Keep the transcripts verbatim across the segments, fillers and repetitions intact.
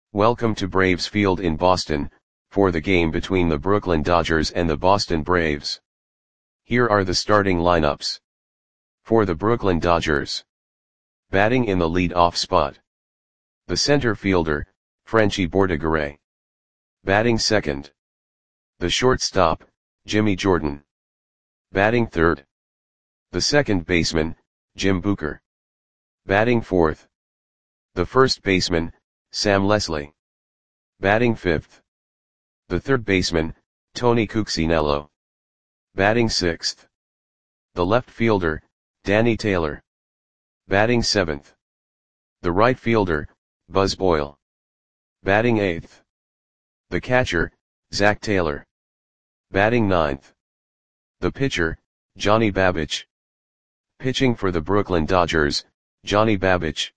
Welcome to Braves Field in Boston, for the game between the Brooklyn Dodgers and the Boston Braves. Here are the starting lineups. For the Brooklyn Dodgers. Batting in the lead-off spot. The center fielder, Frenchy Bordegaray. Batting second. The shortstop, Jimmy Jordan. Batting third. The second baseman, Jim Booker. Batting fourth. The first baseman, Sam Leslie. Batting fifth. The third baseman, Tony Cuccinello. Batting sixth. The left fielder, Danny Taylor. Batting seventh. The right fielder, Buzz Boyle. Batting eighth. The catcher, Zach Taylor. Batting ninth. The pitcher, Johnny Babich. Pitching for the Brooklyn Dodgers, Johnny Babich.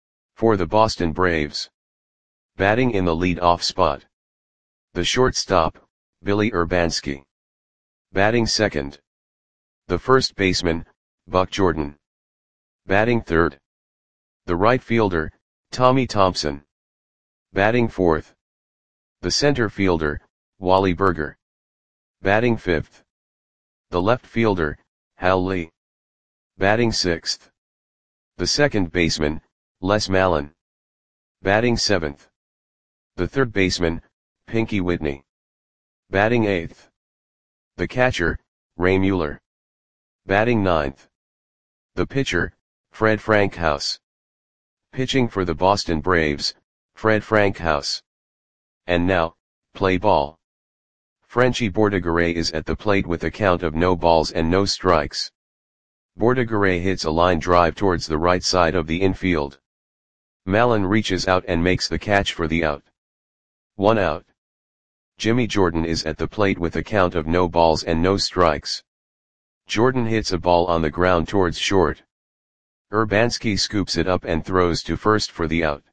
For the Boston Braves. Batting in the lead-off spot. The shortstop, Billy Urbanski. Batting second. The first baseman, Buck Jordan. Batting third. The right fielder, Tommy Thompson. Batting fourth. The center fielder, Wally Burger. Batting fifth. The left fielder, Hal Lee. Batting sixth. The second baseman, Les Mallon. Batting seventh. The third baseman, Pinky Whitney. Batting eighth. The catcher, Ray Mueller. Batting ninth. The pitcher, Fred Frankhouse. Pitching for the Boston Braves, Fred Frankhouse. And now, play ball. Frenchy Bordegaray is at the plate with a count of no balls and no strikes. Bordegaray hits a line drive towards the right side of the infield. Mallon reaches out and makes the catch for the out. One out. Jimmy Jordan is at the plate with a count of no balls and no strikes. Jordan hits a ball on the ground towards short. Urbanski scoops it up and throws to first for the out.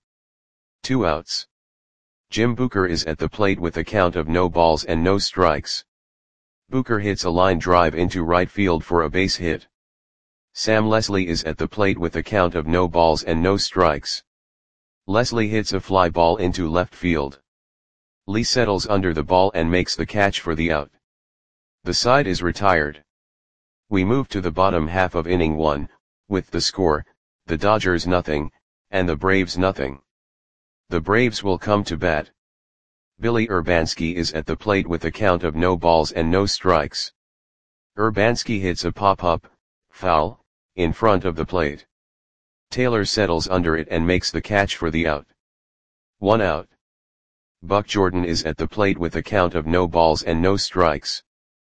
Two outs. Jim Booker is at the plate with a count of no balls and no strikes. Booker hits a line drive into right field for a base hit. Sam Leslie is at the plate with a count of no balls and no strikes. Leslie hits a fly ball into left field. Lee settles under the ball and makes the catch for the out. The side is retired. We move to the bottom half of inning one, with the score, the Dodgers nothing, and the Braves nothing. The Braves will come to bat. Billy Urbanski is at the plate with a count of no balls and no strikes. Urbanski hits a pop-up, foul, in front of the plate. Taylor settles under it and makes the catch for the out. One out. Buck Jordan is at the plate with a count of no balls and no strikes.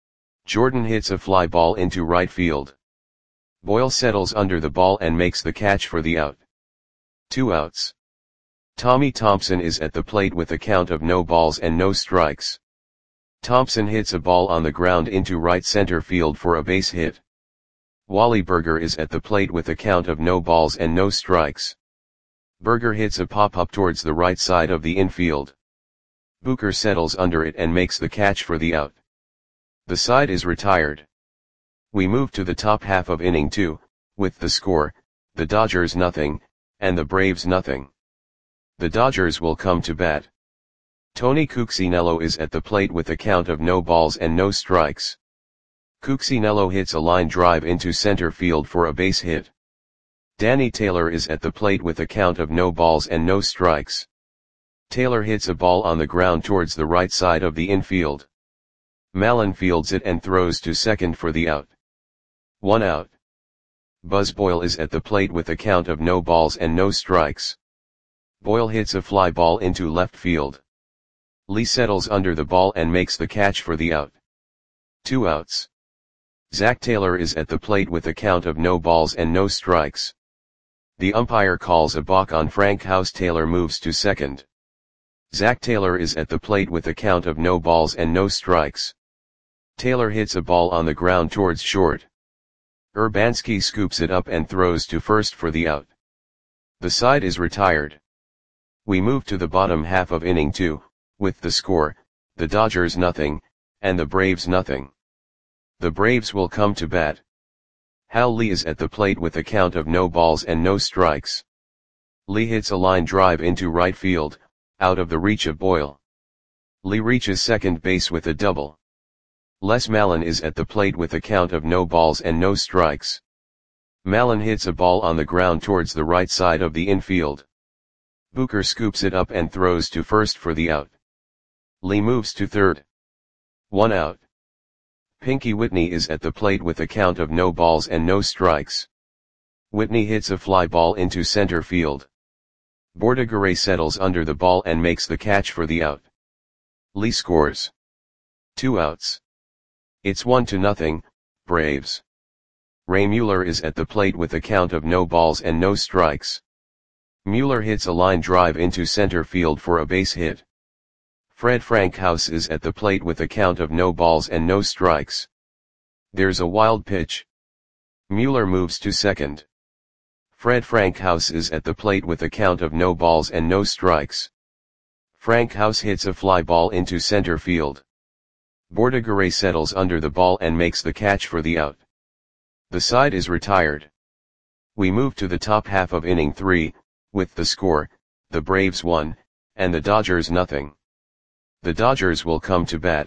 Jordan hits a fly ball into right field. Boyle settles under the ball and makes the catch for the out. Two outs. Tommy Thompson is at the plate with a count of no balls and no strikes. Thompson hits a ball on the ground into right center field for a base hit. Wally Burger is at the plate with a count of no balls and no strikes. Burger hits a pop-up towards the right side of the infield. Booker settles under it and makes the catch for the out. The side is retired. We move to the top half of inning two, with the score, the Dodgers nothing, and the Braves nothing. The Dodgers will come to bat. Tony Cuccinello is at the plate with a count of no balls and no strikes. Cuccinello hits a line drive into center field for a base hit. Danny Taylor is at the plate with a count of no balls and no strikes. Taylor hits a ball on the ground towards the right side of the infield. Mallon fields it and throws to second for the out. One out. Buzz Boyle is at the plate with a count of no balls and no strikes. Boyle hits a fly ball into left field. Lee settles under the ball and makes the catch for the out. Two outs. Zach Taylor is at the plate with a count of no balls and no strikes. The umpire calls a balk on Frankhouse. Taylor moves to second. Zach Taylor is at the plate with a count of no balls and no strikes. Taylor hits a ball on the ground towards short. Urbanski scoops it up and throws to first for the out. The side is retired. We move to the bottom half of inning two, with the score, the Dodgers nothing, and the Braves nothing. The Braves will come to bat. Hal Lee is at the plate with a count of no balls and no strikes. Lee hits a line drive into right field, out of the reach of Boyle. Lee reaches second base with a double. Les Mallon is at the plate with a count of no balls and no strikes. Mallon hits a ball on the ground towards the right side of the infield. Booker scoops it up and throws to first for the out. Lee moves to third. One out. Pinky Whitney is at the plate with a count of no balls and no strikes. Whitney hits a fly ball into center field. Bordigaray settles under the ball and makes the catch for the out. Lee scores. Two outs. It's one to nothing, Braves. Ray Mueller is at the plate with a count of no balls and no strikes. Mueller hits a line drive into center field for a base hit. Fred Frankhouse is at the plate with a count of no balls and no strikes. There's a wild pitch. Mueller moves to second. Fred Frankhouse is at the plate with a count of no balls and no strikes. Frankhouse hits a fly ball into center field. Bordigaray settles under the ball and makes the catch for the out. The side is retired. We move to the top half of inning three, with the score, the Braves one, and the Dodgers nothing. The Dodgers will come to bat.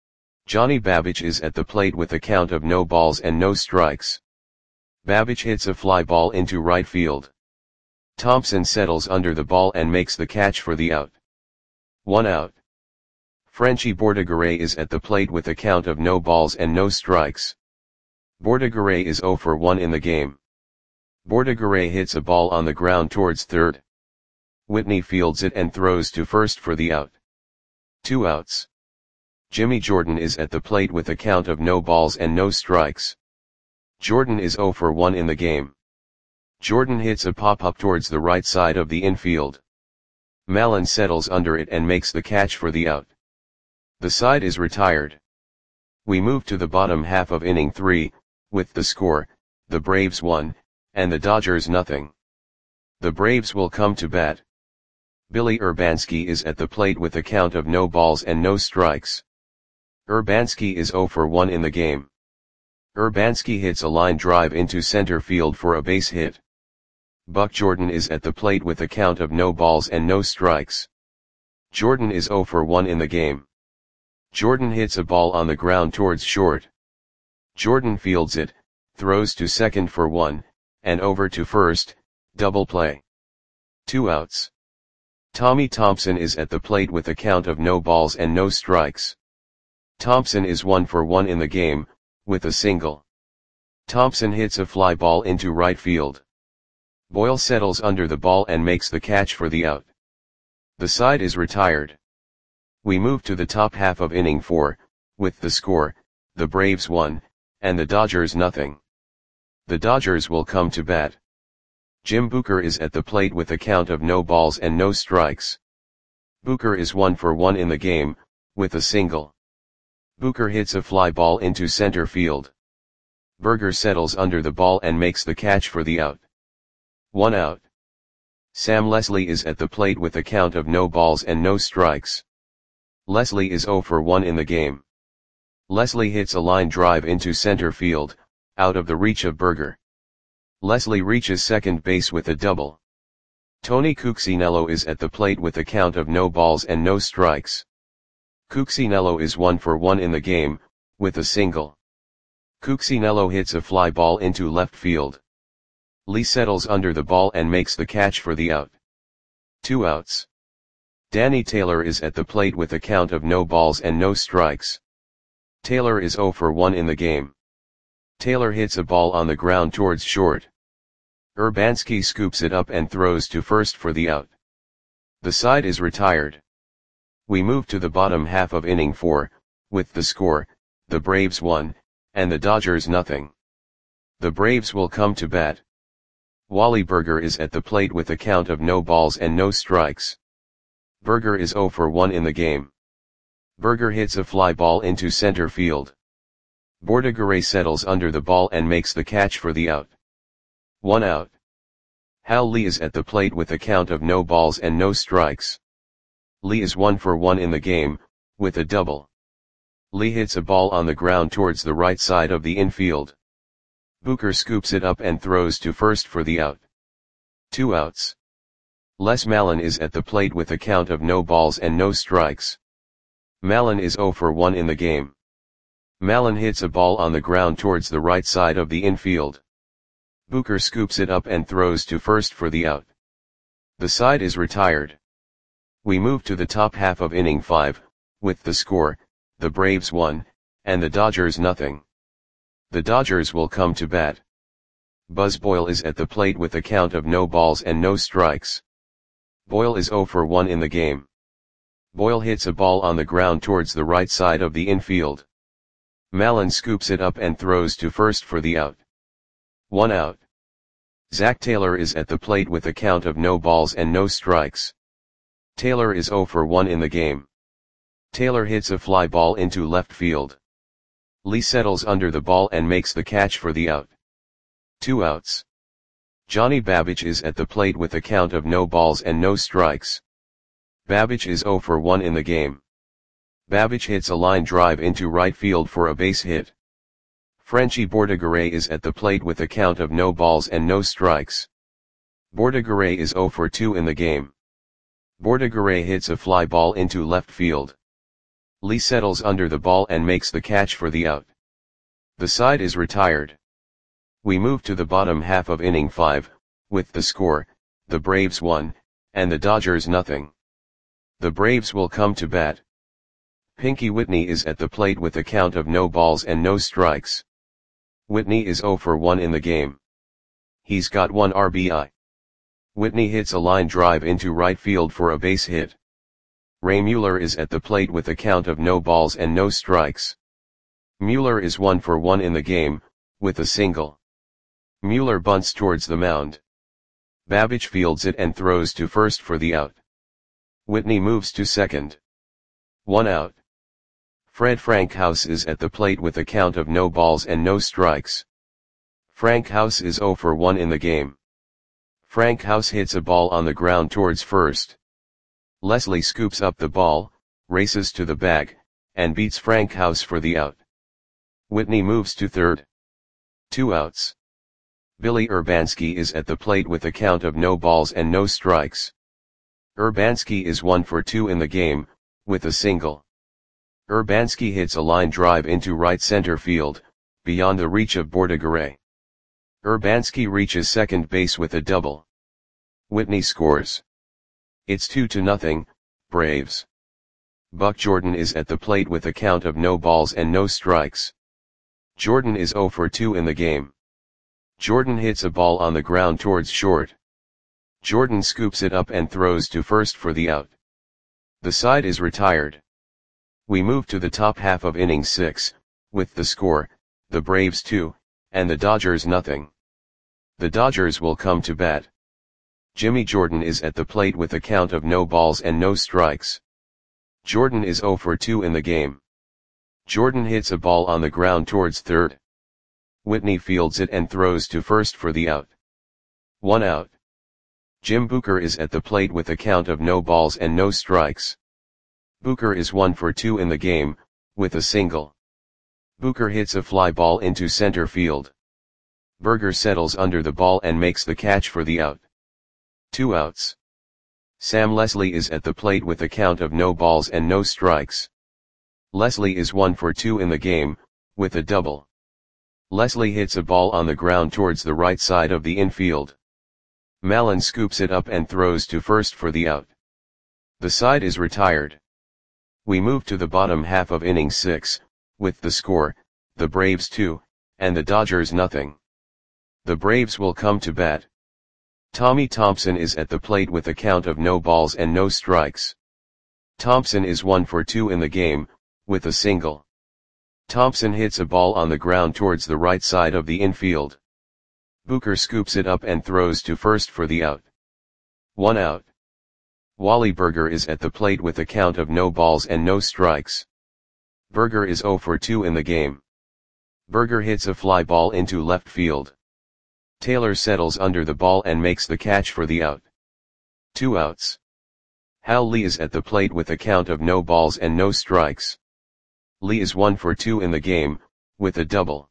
Johnny Babbage is at the plate with a count of no balls and no strikes. Babbage hits a fly ball into right field. Thompson settles under the ball and makes the catch for the out. One out. Frenchie Bordigaray is at the plate with a count of no balls and no strikes. Bordigaray is zero for one in the game. Bordigaray hits a ball on the ground towards third. Whitney fields it and throws to first for the out. Two outs. Jimmy Jordan is at the plate with a count of no balls and no strikes. Jordan is zero for one in the game. Jordan hits a pop-up towards the right side of the infield. Mallon settles under it and makes the catch for the out. The side is retired. We move to the bottom half of inning three, with the score, the Braves one, and the Dodgers nothing. The Braves will come to bat. Billy Urbanski is at the plate with a count of no balls and no strikes. Urbanski is zero for one in the game. Urbanski hits a line drive into center field for a base hit. Buck Jordan is at the plate with a count of no balls and no strikes. Jordan is zero for one in the game. Jordan hits a ball on the ground towards short. Jordan fields it, throws to second for one, and over to first, double play. Two outs. Tommy Thompson is at the plate with a count of no balls and no strikes. Thompson is one for one in the game, with a single. Thompson hits a fly ball into right field. Boyle settles under the ball and makes the catch for the out. The side is retired. We move to the top half of inning four, with the score, the Braves one, and the Dodgers nothing. The Dodgers will come to bat. Jim Booker is at the plate with a count of no balls and no strikes. Booker is one for one in the game, with a single. Booker hits a fly ball into center field. Berger settles under the ball and makes the catch for the out. One out. Sam Leslie is at the plate with a count of no balls and no strikes. Leslie is zero for one in the game. Leslie hits a line drive into center field, out of the reach of Berger. Leslie reaches second base with a double. Tony Cuccinello is at the plate with a count of no balls and no strikes. Cuccinello is one for one in the game, with a single. Cuccinello hits a fly ball into left field. Lee settles under the ball and makes the catch for the out. Two outs. Danny Taylor is at the plate with a count of no balls and no strikes. Taylor is zero for one in the game. Taylor hits a ball on the ground towards short. Urbanski scoops it up and throws to first for the out. The side is retired. We move to the bottom half of inning four, with the score, the Braves one, and the Dodgers nothing. The Braves will come to bat. Wally Berger is at the plate with a count of no balls and no strikes. Berger is zero for one in the game. Berger hits a fly ball into center field. Bordigaray settles under the ball and makes the catch for the out. One out. Hal Lee is at the plate with a count of no balls and no strikes. Lee is one for one in the game, with a double. Lee hits a ball on the ground towards the right side of the infield. Booker scoops it up and throws to first for the out. Two outs. Les Mallon is at the plate with a count of no balls and no strikes. Mallon is zero for one in the game. Mallon hits a ball on the ground towards the right side of the infield. Booker scoops it up and throws to first for the out. The side is retired. We move to the top half of inning five, with the score, the Braves one, and the Dodgers nothing. The Dodgers will come to bat. Buzz Boyle is at the plate with a count of no balls and no strikes. Boyle is zero for one in the game. Boyle hits a ball on the ground towards the right side of the infield. Mallon scoops it up and throws to first for the out. One out. Zach Taylor is at the plate with a count of no balls and no strikes. Taylor is zero for one in the game. Taylor hits a fly ball into left field. Lee settles under the ball and makes the catch for the out. Two outs. Johnny Babbage is at the plate with a count of no balls and no strikes. Babbage is zero for one in the game. Babbage hits a line drive into right field for a base hit. Frenchy Bordegaray is at the plate with a count of no balls and no strikes. Bordegaray is zero for two in the game. Bordegaray hits a fly ball into left field. Lee settles under the ball and makes the catch for the out. The side is retired. We move to the bottom half of inning five, with the score, the Braves one, and the Dodgers nothing. The Braves will come to bat. Pinky Whitney is at the plate with a count of no balls and no strikes. Whitney is zero for one in the game. He's got one R B I. Whitney hits a line drive into right field for a base hit. Ray Mueller is at the plate with a count of no balls and no strikes. Mueller is one for one in the game, with a single. Mueller bunts towards the mound. Babbage fields it and throws to first for the out. Whitney moves to second. One out. Fred Frankhouse is at the plate with a count of no balls and no strikes. Frankhouse is zero for one in the game. Frankhouse hits a ball on the ground towards first. Leslie scoops up the ball, races to the bag, and beats Frankhouse for the out. Whitney moves to third. Two outs. Billy Urbanski is at the plate with a count of no balls and no strikes. Urbanski is one for two in the game, with a single. Urbanski hits a line drive into right center field, beyond the reach of Bordegaray. Urbanski reaches second base with a double. Whitney scores. It's two to nothing, Braves. Buck Jordan is at the plate with a count of no balls and no strikes. Jordan is zero for two in the game. Jordan hits a ball on the ground towards short. Jordan scoops it up and throws to first for the out. The side is retired. We move to the top half of inning six, with the score, the Braves two, and the Dodgers nothing. The Dodgers will come to bat. Jimmy Jordan is at the plate with a count of no balls and no strikes. Jordan is zero for two in the game. Jordan hits a ball on the ground towards third. Whitney fields it and throws to first for the out. One out. Jim Booker is at the plate with a count of no balls and no strikes. Booker is one for two in the game, with a single. Booker hits a fly ball into center field. Berger settles under the ball and makes the catch for the out. Two outs. Sam Leslie is at the plate with a count of no balls and no strikes. Leslie is one for two in the game, with a double. Leslie hits a ball on the ground towards the right side of the infield. Mallon scoops it up and throws to first for the out. The side is retired. We move to the bottom half of inning six, with the score, the Braves two, and the Dodgers nothing. The Braves will come to bat. Tommy Thompson is at the plate with a count of no balls and no strikes. Thompson is one for two in the game, with a single. Thompson hits a ball on the ground towards the right side of the infield. Booker scoops it up and throws to first for the out. One out. Wally Berger is at the plate with a count of no balls and no strikes. Berger is zero for two in the game. Berger hits a fly ball into left field. Taylor settles under the ball and makes the catch for the out. Two outs. Hal Lee is at the plate with a count of no balls and no strikes. Lee is one for two in the game, with a double.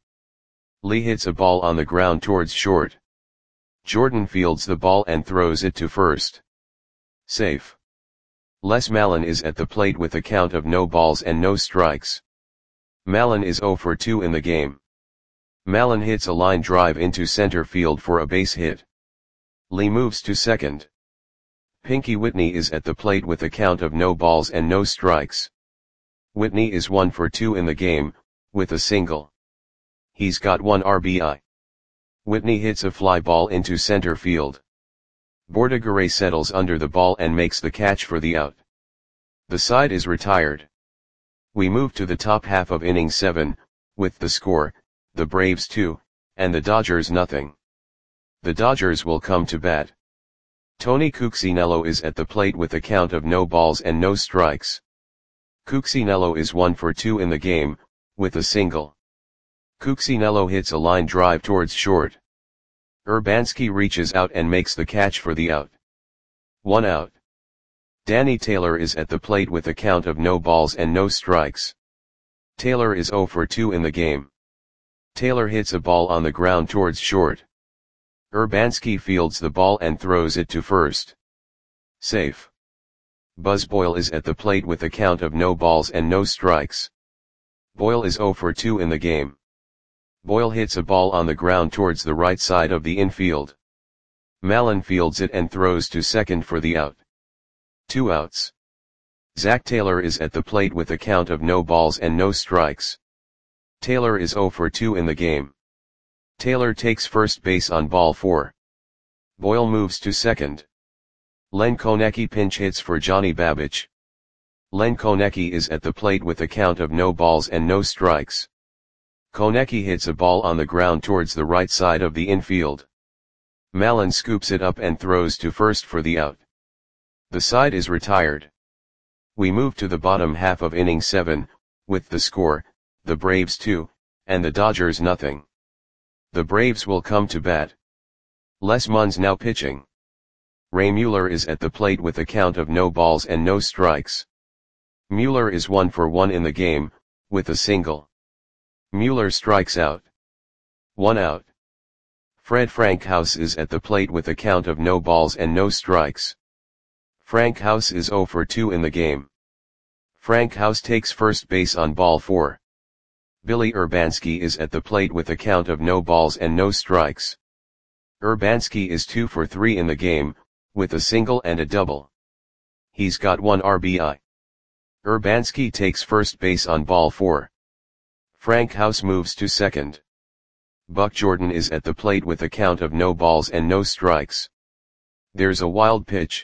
Lee hits a ball on the ground towards short. Jordan fields the ball and throws it to first. Safe. Les Mallon is at the plate with a count of no balls and no strikes. Mallon is zero for two in the game. Mallon hits a line drive into center field for a base hit. Lee moves to second. Pinky Whitney is at the plate with a count of no balls and no strikes. Whitney is one for two in the game, with a single. He's got one R B I. Whitney hits a fly ball into center field. Bordigaray settles under the ball and makes the catch for the out. The side is retired. We move to the top half of inning seven, with the score, the Braves two, and the Dodgers nothing. The Dodgers will come to bat. Tony Cuccinello is at the plate with a count of no balls and no strikes. Cuccinello is one for two in the game, with a single. Cuccinello hits a line drive towards short. Urbanski reaches out and makes the catch for the out. One out. Danny Taylor is at the plate with a count of no balls and no strikes. Taylor is zero for two in the game. Taylor hits a ball on the ground towards short. Urbanski fields the ball and throws it to first. Safe. Buzz Boyle is at the plate with a count of no balls and no strikes. Boyle is zero for two in the game. Boyle hits a ball on the ground towards the right side of the infield. Mallon fields it and throws to second for the out. Two outs. Zach Taylor is at the plate with a count of no balls and no strikes. Taylor is zero for two in the game. Taylor takes first base on ball four. Boyle moves to second. Len Konecki pinch hits for Johnny Babich. Len Konecki is at the plate with a count of no balls and no strikes. Konecki hits a ball on the ground towards the right side of the infield. Mallon scoops it up and throws to first for the out. The side is retired. We move to the bottom half of inning seven, with the score, the Braves two, and the Dodgers nothing. The Braves will come to bat. Les Munn's now pitching. Ray Mueller is at the plate with a count of no balls and no strikes. Mueller is one for one in the game, with a single. Mueller strikes out. One out. Fred Frankhouse is at the plate with a count of no balls and no strikes. Frankhouse is zero for two in the game. Frankhouse takes first base on ball four. Billy Urbanski is at the plate with a count of no balls and no strikes. Urbanski is two for three in the game, with a single and a double. He's got one R B I. Urbanski takes first base on ball four. Frankhouse moves to second. Buck Jordan is at the plate with a count of no balls and no strikes. There's a wild pitch.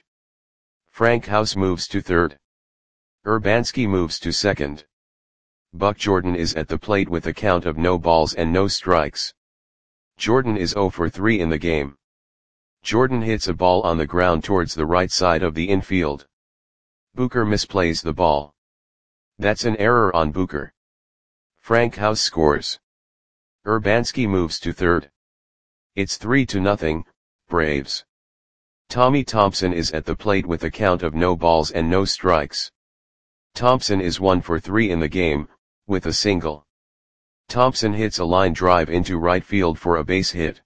Frankhouse moves to third. Urbanski moves to second. Buck Jordan is at the plate with a count of no balls and no strikes. Jordan is zero for three in the game. Jordan hits a ball on the ground towards the right side of the infield. Booker misplays the ball. That's an error on Booker. Frankhouse scores. Urbanski moves to third. It's three to nothing, Braves. Tommy Thompson is at the plate with a count of no balls and no strikes. Thompson is one for three in the game, with a single. Thompson hits a line drive into right field for a base hit.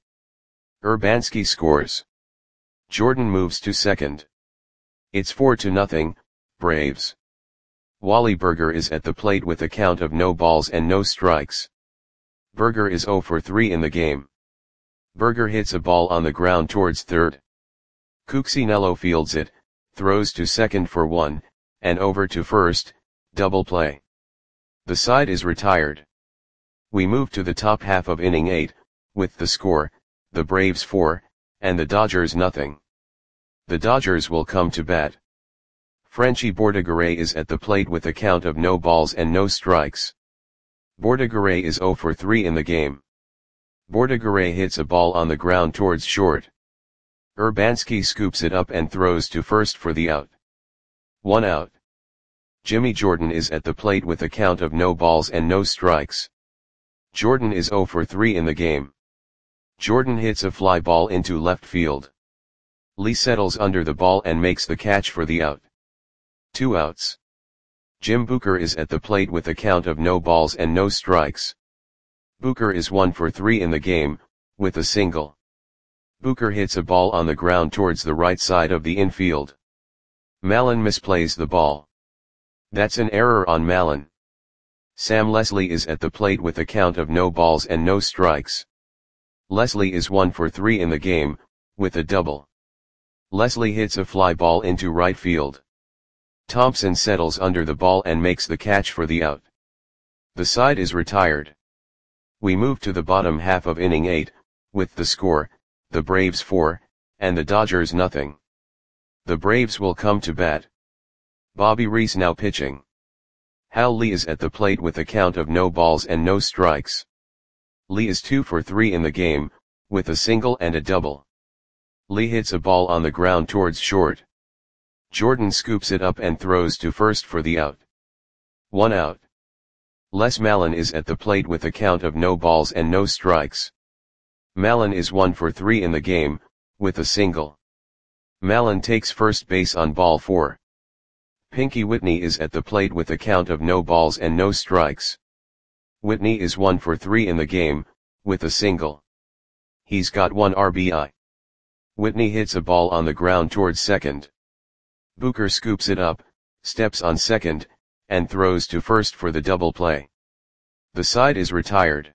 Urbanski scores. Jordan moves to second. It's four to nothing, Braves. Wally Burger is at the plate with a count of no balls and no strikes. Burger is zero for three in the game. Burger hits a ball on the ground towards third. Cuccinello fields it, throws to second for one, and over to first, double play. The side is retired. We move to the top half of inning eight, with the score, the Braves four, and the Dodgers nothing. The Dodgers will come to bat. Frenchie Bordigaray is at the plate with a count of no balls and no strikes. Bordigaray is zero for three in the game. Bordigaray hits a ball on the ground towards short. Urbanski scoops it up and throws to first for the out. One out. Jimmy Jordan is at the plate with a count of no balls and no strikes. Jordan is zero for three in the game. Jordan hits a fly ball into left field. Lee settles under the ball and makes the catch for the out. Two outs. Jim Booker is at the plate with a count of no balls and no strikes. Booker is one for three in the game, with a single. Booker hits a ball on the ground towards the right side of the infield. Mallon misplays the ball. That's an error on Mallon. Sam Leslie is at the plate with a count of no balls and no strikes. Leslie is one for three in the game, with a double. Leslie hits a fly ball into right field. Thompson settles under the ball and makes the catch for the out. The side is retired. We move to the bottom half of inning eight, with the score, the Braves four, and the Dodgers nothing. The Braves will come to bat. Bobby Reese now pitching. Hal Lee is at the plate with a count of no balls and no strikes. Lee is two for three in the game, with a single and a double. Lee hits a ball on the ground towards short. Jordan scoops it up and throws to first for the out. One out. Les Mallon is at the plate with a count of no balls and no strikes. Mallon is one for three in the game, with a single. Mallon takes first base on ball four. Pinky Whitney is at the plate with a count of no balls and no strikes. Whitney is one for three in the game, with a single. He's got one R B I. Whitney hits a ball on the ground towards second. Booker scoops it up, steps on second, and throws to first for the double play. The side is retired.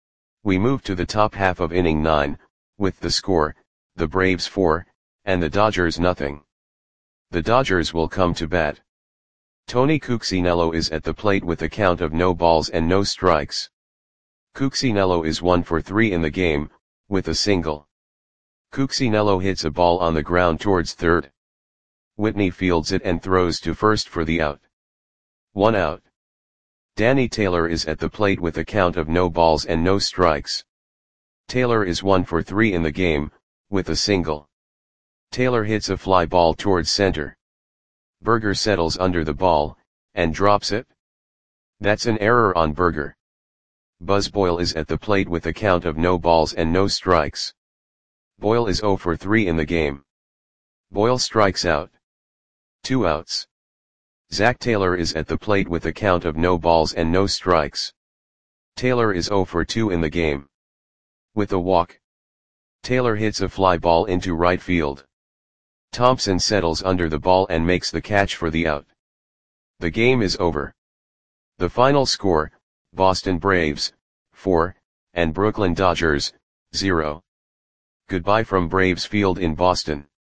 We move to the top half of inning nine, with the score, the Braves four, and the Dodgers nothing. The Dodgers will come to bat. Tony Cuccinello is at the plate with a count of no balls and no strikes. Cuccinello is one for three in the game, with a single. Cuccinello hits a ball on the ground towards third. Whitney fields it and throws to first for the out. One out. Danny Taylor is at the plate with a count of no balls and no strikes. Taylor is one for three in the game, with a single. Taylor hits a fly ball towards center. Berger settles under the ball, and drops it. That's an error on Berger. Buzz Boyle is at the plate with a count of no balls and no strikes. Boyle is zero for three in the game. Boyle strikes out. Two outs. Zach Taylor is at the plate with a count of no balls and no strikes. Taylor is zero for two in the game. With a walk. Taylor hits a fly ball into right field. Thompson settles under the ball and makes the catch for the out. The game is over. The final score, Boston Braves, four, and Brooklyn Dodgers, zero. Goodbye from Braves Field in Boston.